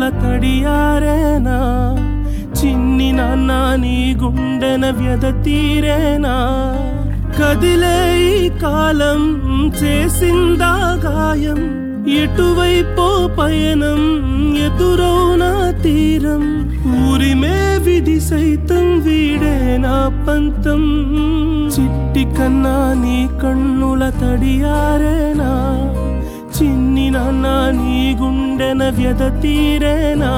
కన్నుల తడియారేనా చిన్ని నాన్న నీ గుండెన వ్యధ తీరేనా కదిలే ఈ కాలం చేసిందా గాయం ఎటువైపో పయనం ఎదురౌనా తీరం ఊరిమే విధి సైతం వీడే నా పంతం చిట్టి కన్నా నీ కన్నుల తడియారేనా చిన్ని నాన్న నీ గుండెన వ్యధ తీరేనా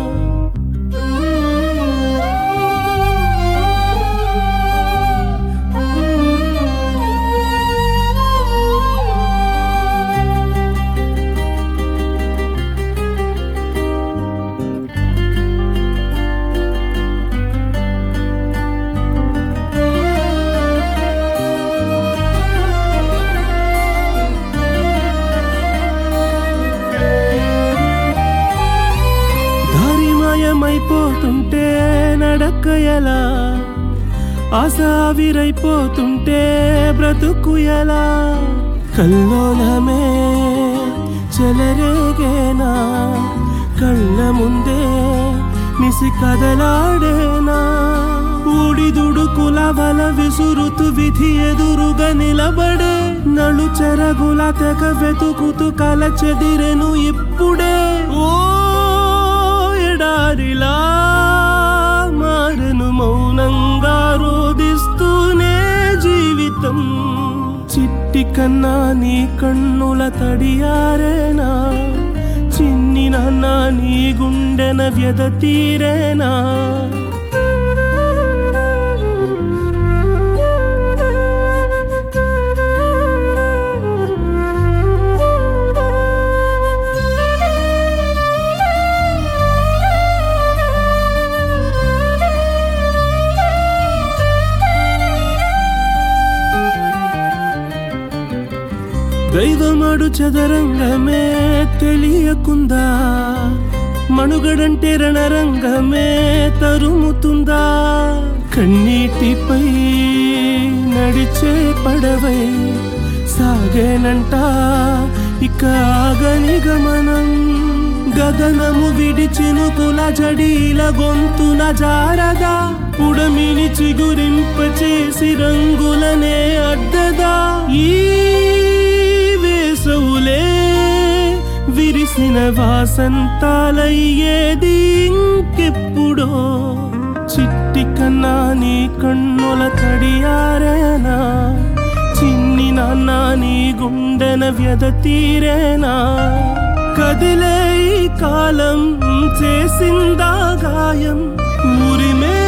అయిపోతుంటే నడక ఎలా ఆసావిరైపోతుంటే బ్రతుకు ఎలా కల్లోలమే చెలరేగేనా కళ్ళ ముందే నిసి కదలాడేనా ఊడిదుడుకుల వల విసురుతు విధి ఎదురుగా నిలబడే నలు చెరగుల తెగ వెతుకుతూ కల చెదిరెను ఇప్పుడే ఓ ఎడారిలా మారెను మౌనంగా రోదిస్తూనే జీవితం చిట్టి కన్నా నీ కన్నుల తడియారేనా చిన్ని నాన్న నీ గుండెన వ్యధ తీరేనా దైవమాడు చదరంగమే తెలియకుందా మనుగడంటే రణరంగమే తరుముతుందా కన్నీటిపై నడిచే పడవై సాగేనంట ఇక ఆగని గమనం గగనము విడిచినుకుల జడీల గొంతున జారదా ఉడమిని చిగురింప చేసి రంగులనే అడ్డదా ఈ వేసవులే విరిసిన వాసంతాలయ్యేది ఇంకెప్పుడో చిట్టి కన్నా నీ కన్నుల తడియారేనా చిన్ని నాన్న నీ గుండెన వ్యధ తీరేనా కదిలే ఈ కాలం చేసిందా గాయం ఊరిమే